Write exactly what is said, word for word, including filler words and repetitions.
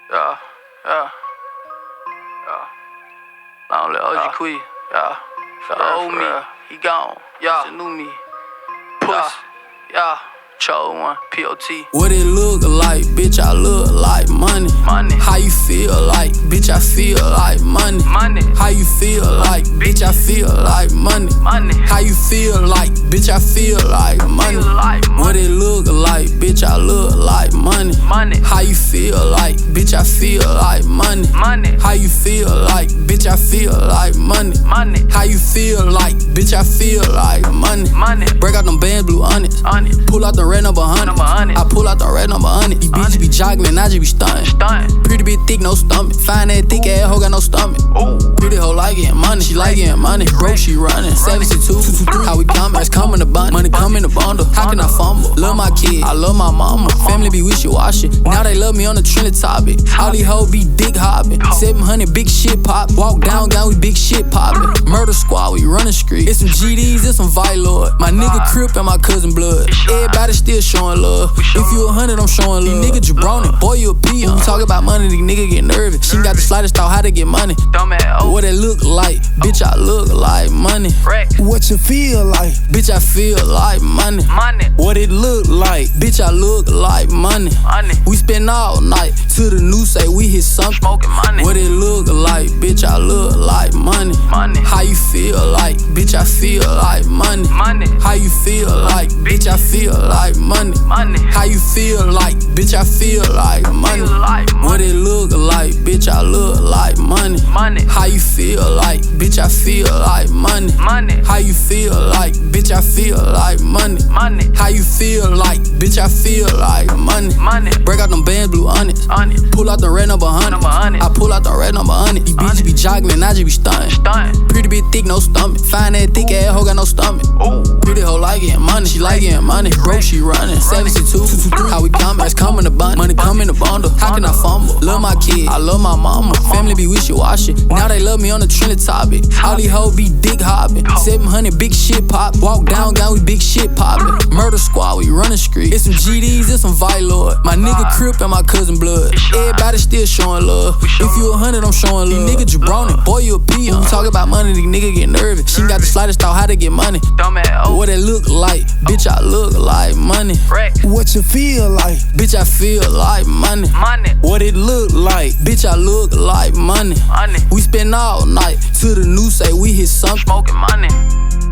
Yeah, yeah, yeah. Long live O G Quee. Yeah, the old me, he gone. Yeah, it's a new me. Puss. Yeah, chose one. P O T. What it look like, bitch? I look like money. Money. How you feel like, bitch? I feel like money. Money. How you feel like, bitch? I feel like money. Money. How you feel like, bitch? I feel like money. Feel like money. What it look like, bitch? I look like money. Money. How you feel like, bitch? I feel like money. Money. How you feel like, bitch? I feel like money. Money. How you feel like, bitch? I feel like money. Money. Break out them bands, blue onyx. Onyx. Pull out the red number hundred. Number hundred. I pull out the red number hundred. These bitches be jogging and I just be stunting. Stunt. Pretty bit thick, no stomach. Fine that thick ass hoe got no stomach. Ooh. Pretty hoe like getting money. She like getting money. Broke, she running. seventy-two, two two three. How we coming? It's coming to bun. Money come in the bundle. How can I fumble? Love my kid. I love my mama. Family be wishy-washy. Now they love me on the trending topic. All these hoes be dick hopping. seven hundred big shit pop. Walk down, down, we big shit popping. Murder squad, we running street. It's some G Ds, it's some Vice Lord. My nigga Crip and my cousin Blood. Everybody still showing love. If you a hundred, I'm showing love. These niggas jabronin', boy, you a peon. We talk about money, these niggas get nervous. She ain't got the slightest thought how to get money. Dumb ass. What it look like, bitch, I look like money. What you feel like? Bitch, I feel like money. Money. What it look like? Bitch, I look like money. Money. We spend all night till the news say we hit something. Smoking money. What it look like, bitch, I look like money. Money. How you feel like, bitch, I feel like money. Money. How you feel like, bitch, I feel like money. Money. How you feel like, bitch, I feel like money. Feel like money. What it look like, bitch, I look like money. Money. How you feel like, bitch, I feel like money. Money. How you feel like, bitch, I feel like money. Money. How you feel like, bitch, I feel like money. Money. Break out them bands, blue onyx. Onyx. Pull out the red number hundred. Number hundred. I pull out the red number hundred. These bitches be jogging and I just be stunting. Stunt. Pretty bit thick, no stomach. Fine that thick ass hoe got no stomach. Ooh. Pretty hoe like getting money. She like getting money. Broke, she running. seventy-two, two two three. How we coming? It's coming to bun. Money come in the bundle. How can I fumble? Love my kid. I love my mama. Family be wishy-washy. Now they love me on the trending topic. All these hoes be dick hopping. seven hundred big shit pop. Walk down, down, we big shit popping. Murder squad, we running street. It's some G Ds, it's some Vice Lord. My nigga Crip and my cousin Blood. Everybody still showing love. If you a hundred, I'm showing love. These niggas jabronin', boy, you a peon. We talk about money, these niggas get nervous. She ain't got the slightest thought how to get money. Dumb ass. What it look like, bitch, I look like money. What you feel like? Bitch, I feel like money. Money. What it look like? Bitch, I look like money. Money. We spend all night till the news say we hit something. Smoking money.